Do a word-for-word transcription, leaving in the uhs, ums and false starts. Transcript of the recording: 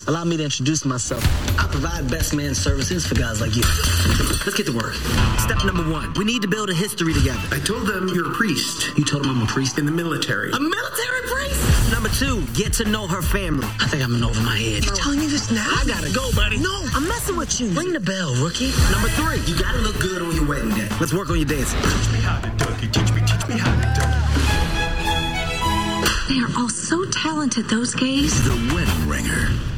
Allow me to introduce myself. I provide best man services for guys like you. Let's get to work. Step number one, we need to build a history together. I told them you're a priest. You told them I'm a priest? In the military. A military priest? Number two, get to know her family. I think I'm in over my head. You're telling me this now? I gotta go, buddy. No, I'm messing with you. Ring the bell, rookie. Number three, you gotta look good on your wedding day. Let's work on your dancing. Teach me how to Dougie. Teach me, teach me how to Dougie. They are all so talented, those gays. The Wedding Ringer.